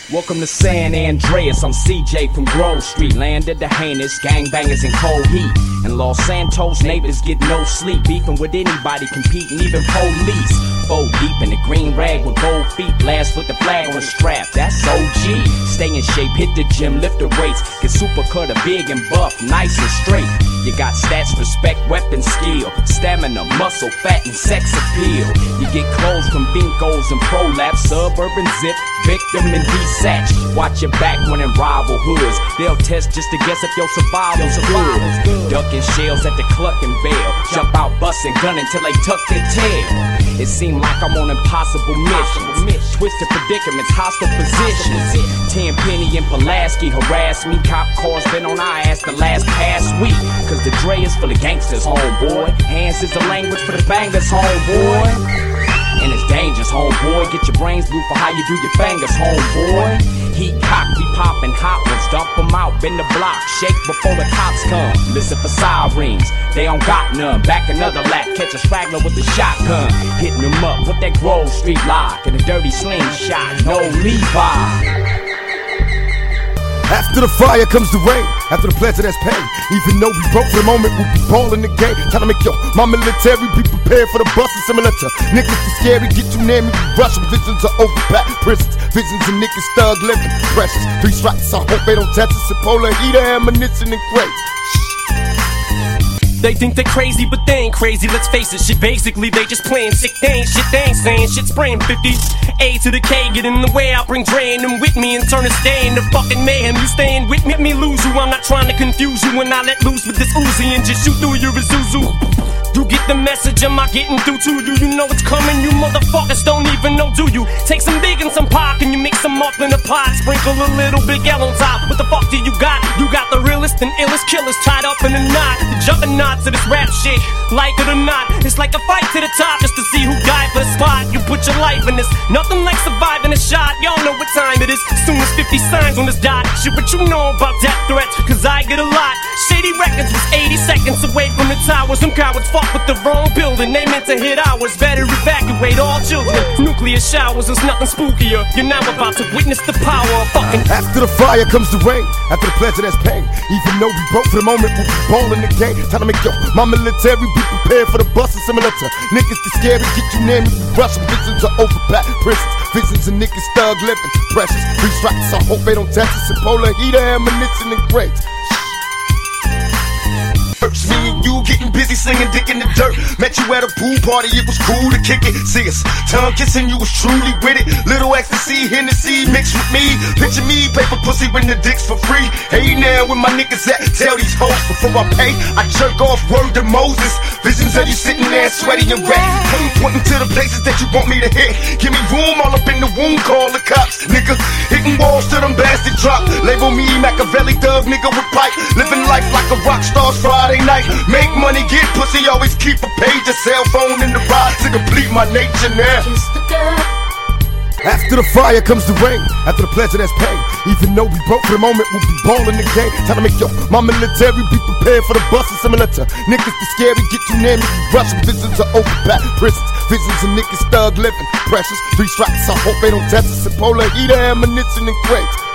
Welcome to San Andreas, I'm CJ from Grove Street. Land of the heinous, gangbangers in cold heat. And Los Santos neighbors get no sleep. Beefing with anybody, competing, even police. 4 deep in the green rag with gold feet. Last with the flag on the strap, that's OG. Stay in shape, hit the gym, lift the weights. Get super cutter, big and buff, nice and straight. You got stats, respect, weapon skill. Stamina, muscle, fat, and sex appeal. You get clothes from Vincos and Prolapse. Suburban Zip, Victim and D-Satch. Watch your back when in rival hoods. They'll test just to guess if your survival's good. Ducking shells at the Cluckin' Bell. Jump out, bustin' gunning till they tuck their tail. It seemed like I'm on impossible missions. Twisted predicaments, hostile positions. Tenpenny and Pulaski harass me. Cop cars been on our ass the last past week. Cause the Dre is for the gangsters, homeboy. Hands is the language for the bangers, homeboy. And it's dangerous, homeboy. Get your brains blue for how you do your fingers, homeboy. Heat cock, we poppin' hot ones. Dump them out, bend the block. Shake before the cops come. Listen for sirens, they don't got none. Back another lap, catch a straggler with the shotgun. Hitting them up with that Grove Street lock. And a dirty slingshot, no Levi. After the fire comes the rain, after the pleasure that's pain. Even though we broke for the moment, we'll be ballin' the game. Time to make my military be prepared for the bus and similar to niggas too scary, get too near me, we rush them. Visions of overpacked prisons, visions of niggas thug living. Precious, 3 strikes, I hope they don't test us. Polar heater, ammunition, and crates. They think they're crazy, but they ain't crazy, let's face it. Shit, basically, they just playing sick. They ain't shit, they ain't saying shit. Spraying 50s, A to the K, get in the way. I'll bring Dre and them with me and turn this day into fucking mayhem. You staying with me, lose you. I'm not trying to confuse you when I let loose with this Uzi and just shoot through your Isuzu. You get the message, am I getting through to you? You know it's coming, you motherfuckers don't even know, do you? Take some big and some pop and you mix them up in a pot. Sprinkle a little Big L on top. What the fuck do you got? You got the realest and illest killers tied up in a knot. The juggernaut to this rap shit, like it or not. It's like a fight to the top just to see who died for the spot. You put your life in this, nothing like surviving a shot. Y'all know what time it is, soon as 50 signs on this dot. Shit, what you know about death threats, cause I get a lot. Shady Records was 80 seconds away from the towers. Them cowards fuck with the wrong building, they meant to hit ours. Better evacuate all children. Nuclear showers, there's nothing spookier. You're now about to witness the power of fucking. After the fire comes the rain, after the pleasure that's pain. Even though we broke for the moment, we'll be ballin' the game. Time to make my military be prepared for the bus and similar to niggas too scary, get you near me, we rush them. Visions of overpacked prisons, visions of niggas thug living. Precious, 3 strikes, I hope they don't test us. Polar heater, ammunition, and crates. Me and you getting busy slinging dick in the dirt. Met you at a pool party, it was cool to kick it. See us, tongue kissing, you was truly with it. Little ecstasy, Hennessy mixed with me. Picture me, paper pussy when the dick's for free. Hey now, where my niggas at? Tell these hoes before I pay, I jerk off word to Moses. Visions of you sitting there sweaty and wet. Pointing to the places that you want me to hit. Give me room all up in the womb, call the cops. Nigga, hitting walls till them bastard drop. Label me Machiavelli thug nigga with pipe. Living life like a rock star's Friday night. Make money, get pussy, always keep a page, a cell phone in the ride to complete my nature now. After the fire comes the rain, after the pleasure that's pain. Even though we broke for the moment, we'll be ballin' the game. Time to make my military be prepared for the bus and similar to niggas too scary, get you near me, we rush them. Visions of overpacked prisons, visions of niggas thug living. Precious, 3 strikes, I hope they don't test us. Polar heater, ammunition, and crates.